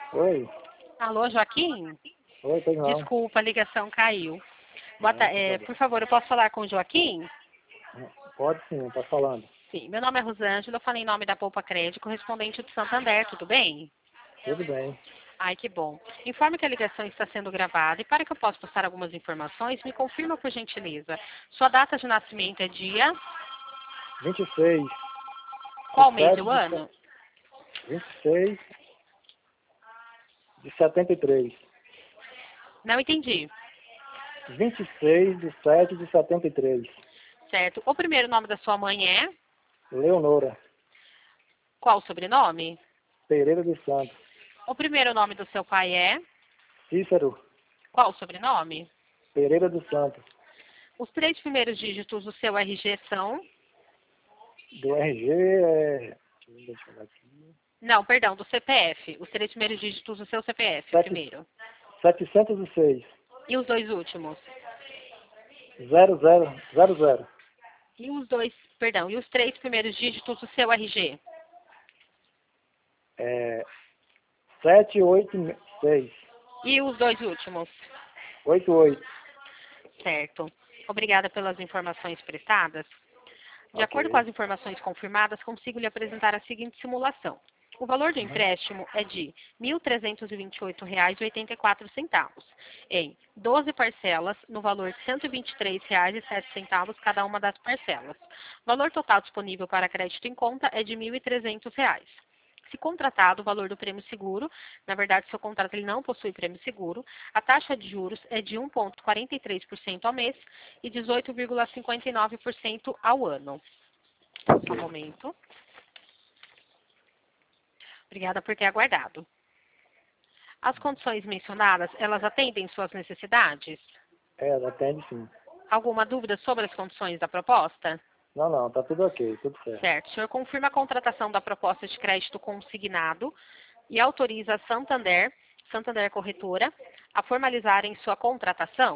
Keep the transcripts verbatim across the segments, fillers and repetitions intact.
Oi. Alô, Joaquim? Oi, pois não. Desculpa, a ligação caiu. Boa Não, ta- sem é, problema. por favor, eu posso falar com o Joaquim? Pode sim, tá falando. Sim, meu nome é Rosângela, eu falei em nome da Poupa Crédito, correspondente do Santander, tudo bem? Tudo bem. Ai, que bom. Informe que a ligação está sendo gravada e para que eu possa passar algumas informações, me confirma por gentileza. Sua data de nascimento é dia? vinte e seis Qual de mês sete do de se- ano? vinte e seis de setenta e três. Não entendi. vinte e seis de sete de setenta e três. Certo. O primeiro nome da sua mãe é? Leonora Qual o sobrenome? Pereira dos Santos. O primeiro nome do seu pai é? Cícero Qual o sobrenome? Pereira dos Santos. Os três primeiros dígitos do seu R G são? Do R G é... Deixa eu ver aqui. Não, perdão, do C P F. Os três primeiros dígitos do seu C P F, Sete- primeiro. setecentos e seis. E os dois últimos? Zero zero zero zero. E os dois, perdão, e os três primeiros dígitos do seu R G? É... sete oito seis. E os dois últimos? oito oito. Certo. Obrigada pelas informações prestadas. De acordo com Ok. as informações confirmadas, consigo lhe apresentar a seguinte simulação. O valor do Uhum. empréstimo é de mil trezentos e vinte e oito reais e oitenta e quatro centavos, em doze parcelas, no valor de cento e vinte e três reais e sete centavos cada uma das parcelas. O valor total disponível para crédito em conta é de mil e trezentos reais. Se contratado, o valor do prêmio seguro, na verdade, seu contrato ele não possui prêmio seguro, a taxa de juros é de um vírgula quarenta e três por cento ao mês e dezoito vírgula cinquenta e nove por cento ao ano. Só um Ok. momento. Obrigada por ter aguardado. As condições mencionadas, elas atendem suas necessidades? É, atende sim. Alguma dúvida sobre as condições da proposta? Não, não, tá tudo ok, tudo certo. Certo. O senhor confirma a contratação da proposta de crédito consignado e autoriza a Santander, Santander Corretora, a formalizarem sua contratação?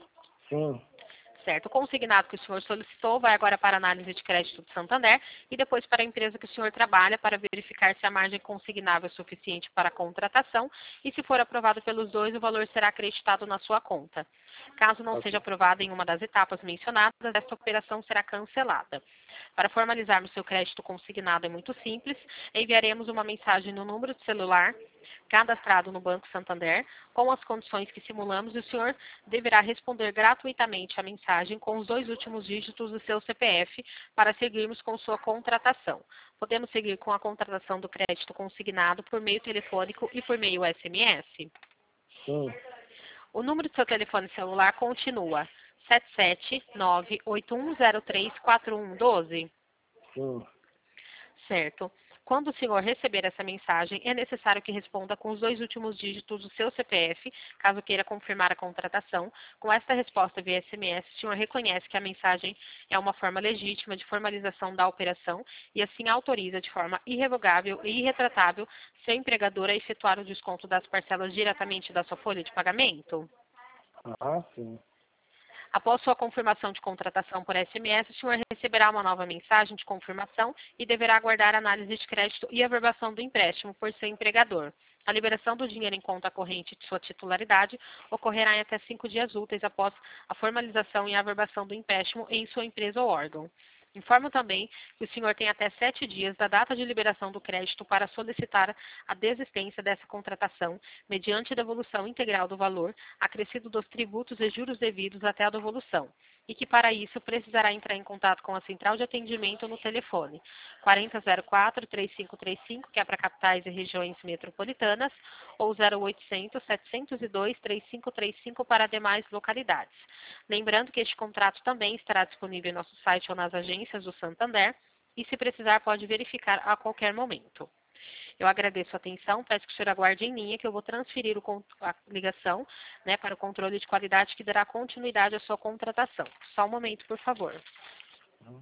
Sim, Certo. O consignado que o senhor solicitou vai agora para a análise de crédito do Santander e depois para a empresa que o senhor trabalha para verificar se a margem consignável é suficiente para a contratação e, se for aprovado pelos dois, o valor será acreditado na sua conta. Caso não seja ok. aprovado em uma das etapas mencionadas, esta operação será cancelada. Para formalizarmos seu crédito consignado é muito simples. Enviaremos uma mensagem no número de celular cadastrado no Banco Santander com as condições que simulamos e o senhor deverá responder gratuitamente a mensagem com os dois últimos dígitos do seu C P F para seguirmos com sua contratação. Podemos seguir com a contratação do crédito consignado por meio telefônico e por meio S M S? Sim, O número do seu telefone celular continua sete sete nove oito um zero três quatro um um dois? sim. Certo. Quando o senhor receber essa mensagem, é necessário que responda com os dois últimos dígitos do seu C P F, caso queira confirmar a contratação. Com esta resposta via S M S, o senhor reconhece que a mensagem é uma forma legítima de formalização da operação e assim autoriza de forma irrevogável e irretratável seu empregador a efetuar o desconto das parcelas diretamente da sua folha de pagamento? Ah, sim. Após sua confirmação de contratação por S M S, o senhor receberá uma nova mensagem de confirmação e deverá aguardar a análise de crédito e averbação do empréstimo por seu empregador. A liberação do dinheiro em conta corrente de sua titularidade ocorrerá em até cinco dias úteis após a formalização e a averbação do empréstimo em sua empresa ou órgão. Informo também que o senhor tem até sete dias da data de liberação do crédito para solicitar a desistência dessa contratação, mediante devolução integral do valor, acrescido dos tributos e juros devidos até a devolução, e que para isso precisará entrar em contato com a central de atendimento no telefone quarenta zero quatro, três cinco três cinco, que é para capitais e regiões metropolitanas, ou zero oitocentos, setecentos e dois, três cinco três cinco para demais localidades. Lembrando que este contrato também estará disponível em nosso site ou nas agências do Santander e, se precisar, pode verificar a qualquer momento. Eu agradeço a atenção, peço que o senhor aguarde em linha, que eu vou transferir o con- a ligação, né, para o controle de qualidade que dará continuidade à sua contratação. Só um momento, por favor. Uhum.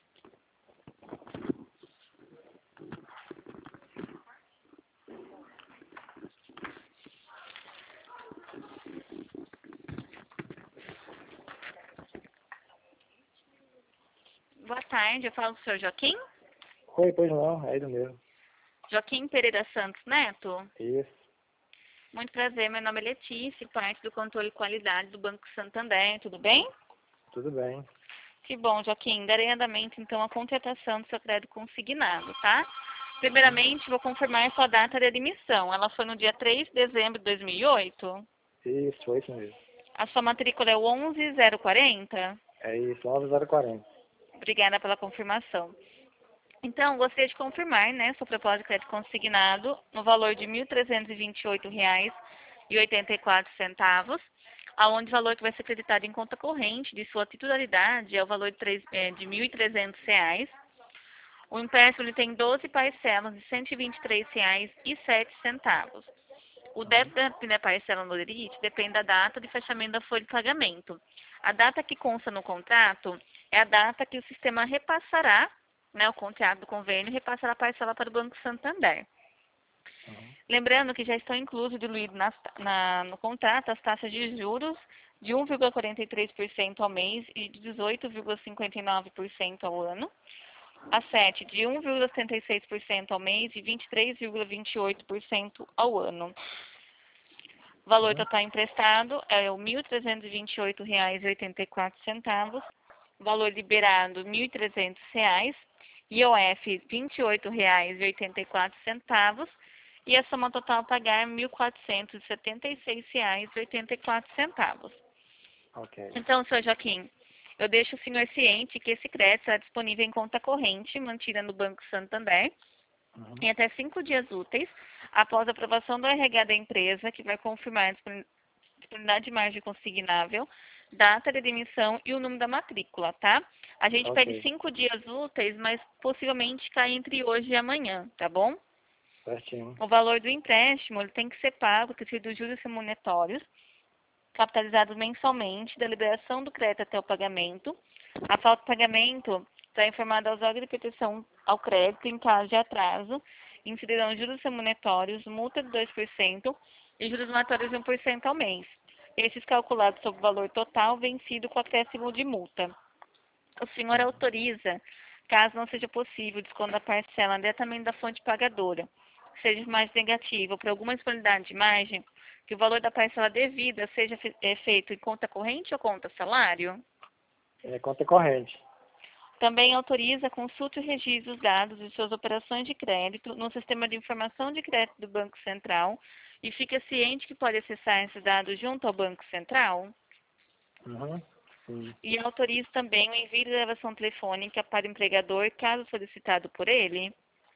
Boa tarde, eu falo com o senhor Joaquim. Oi, pois não, é ele mesmo. Joaquim Pereira Santos Neto. Isso. Muito prazer, meu nome é Letícia, parte do controle de qualidade do Banco Santander, tudo bem? Tudo bem. Que bom, Joaquim. Darei andamento, então, à contratação do seu crédito consignado, tá? Primeiramente, vou confirmar sua data de admissão. Ela foi no dia três de dezembro de dois mil e oito? Isso, foi isso mesmo. A sua matrícula é o onze zero quarenta? É isso, onze zero quarenta. Obrigada pela confirmação. Então, gostaria de confirmar, né, sua proposta de crédito consignado no valor de mil trezentos e vinte e oito reais e oitenta e quatro centavos, aonde o valor que vai ser acreditado em conta corrente de sua titularidade é o valor de, três- é, de mil e trezentos reais. O empréstimo ele tem doze parcelas de cento e vinte e três reais e sete centavos. O débito da primeira parcela no limite depende da data de fechamento da folha de pagamento. A data que consta no contrato é a data que o sistema repassará, né, o contrato do convênio, repassará a parcela para o Banco Santander. Uhum. Lembrando que já estão inclusos diluídos nas, na, no contrato as taxas de juros de um vírgula quarenta e três por cento ao mês e de dezoito vírgula cinquenta e nove por cento ao ano. A sete de um vírgula setenta e seis por cento ao mês e vinte e três vírgula vinte e oito por cento ao ano. O valor Uhum. total emprestado é o mil trezentos e vinte e oito reais e oitenta e quatro centavos. Valor liberado mil e trezentos reais. I O F vinte e oito reais e oitenta e quatro centavos. E a soma total a pagar mil quatrocentos e setenta e seis reais e oitenta e quatro centavos. Ok. Então, senhor Joaquim, eu deixo o senhor ciente que esse crédito será disponível em conta corrente, mantida no Banco Santander, Uhum. em até cinco dias úteis, após a aprovação do R H da empresa, que vai confirmar a disponibilidade de margem consignável, data de demissão e o número da matrícula, tá? A gente Ok. pede cinco dias úteis, mas possivelmente cai entre hoje e amanhã, tá bom? Certinho. O valor do empréstimo ele tem que ser pago, que seja dos juros remuneratórios, capitalizados mensalmente, da liberação do crédito até o pagamento. A falta de pagamento está informada aos órgãos de proteção ao crédito em caso de atraso. Incidirão juros remuneratórios, multa de dois por cento e juros remuneratórios de um por cento ao mês. Esses calculados sobre o valor total vencido com acréscimo de multa. O senhor Uhum. autoriza, caso não seja possível, o desconto da parcela diretamente da fonte pagadora, seja mais negativa ou por alguma disponibilidade de margem, que o valor da parcela devida seja fe é, feito em conta corrente ou conta salário? É conta corrente. Também autoriza a consulta e registro dos dados de suas operações de crédito no sistema de informação de crédito do Banco Central e fica ciente que pode acessar esses dados junto ao Banco Central? Uhum. Sim. E autoriza também o envio de gravação telefônica para o empregador, caso solicitado por ele?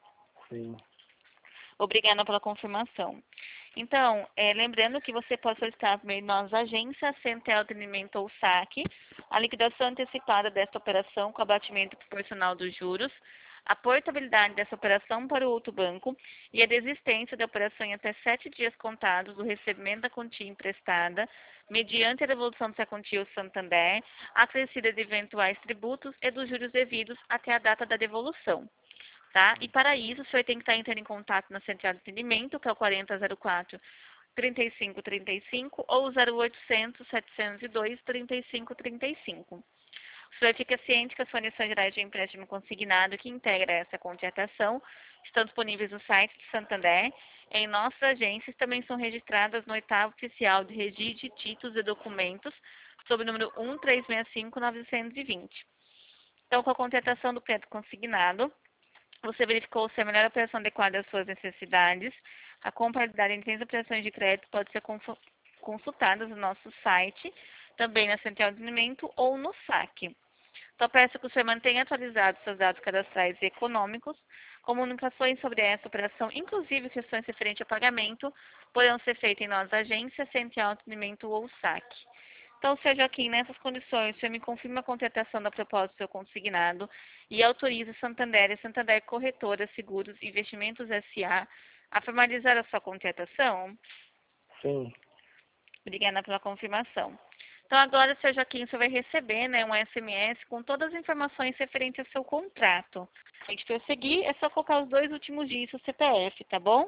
Sim. Obrigada pela confirmação. Então, é, lembrando que você pode solicitar por meio de nossas agências, Central Atendimento ou saque, a liquidação antecipada desta operação com abatimento proporcional dos juros, a portabilidade dessa operação para o outro banco e a desistência da operação em até sete dias contados do recebimento da quantia emprestada, mediante a devolução dessa quantia ao Santander, acrescida de eventuais tributos e dos juros devidos até a data da devolução. Tá? E para isso, o senhor tem que estar entrando em contato na central de atendimento, que é o quarenta zero quatro, trinta e cinco trinta e cinco, ou zero oitocentos, setecentos e dois, trinta e cinco trinta e cinco. O senhor fica ciente que as condições gerais de empréstimo consignado que integra essa contratação estão disponíveis no site de Santander. Em nossas agências também são registradas no oitavo oficial de registro de títulos e documentos, sob o número um três seis cinco nove dois zero. Então, com a contratação do crédito consignado, você verificou se a melhor operação adequada às suas necessidades. A compatibilidade entre as operações de crédito pode ser consultada no nosso site, também na central de atendimento ou no saque. Então, peço que o senhor mantenha atualizados seus dados cadastrais e econômicos. Comunicações sobre essa operação, inclusive questões referentes ao pagamento, poderão ser feitas em nossas agências, central de atendimento ou saque. Então, senhor Joaquim, nessas condições, o senhor me confirma a contratação da proposta do seu consignado e autoriza Santander e Santander Corretora, Seguros e Investimentos S A a formalizar a sua contratação? Sim. Obrigada pela confirmação. Então, agora, senhor Joaquim, você vai receber, né, um S M S com todas as informações referentes ao seu contrato. A gente prosseguir, é só colocar os dois últimos dias do C P F, tá bom?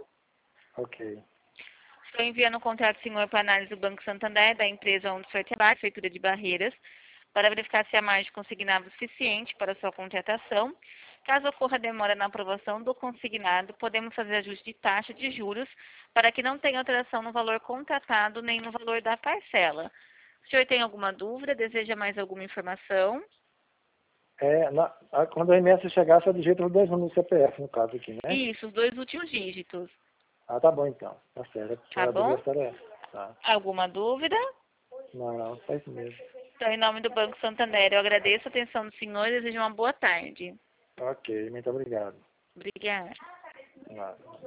Ok. Estou enviando o contrato do senhor para análise do Banco Santander, da empresa onde o senhor trabalha, Prefeitura de Barreiras, para verificar se a margem consignável é suficiente para a sua contratação. Caso ocorra demora na aprovação do consignado, podemos fazer ajuste de taxa de juros para que não tenha alteração no valor contratado nem no valor da parcela. O senhor tem alguma dúvida? Deseja mais alguma informação? É, na, a, quando a remessa chegar, só digita os dois números do C P F, no caso aqui, né? Isso, os dois últimos dígitos. Ah, tá bom então. Tá certo. Tá A bom? dúvida era essa. Tá. Alguma dúvida? Não, não, só isso mesmo. Então, em nome do Banco Santander, eu agradeço a atenção do senhor e desejo uma boa tarde. Ok, muito obrigado. Obrigada. Claro.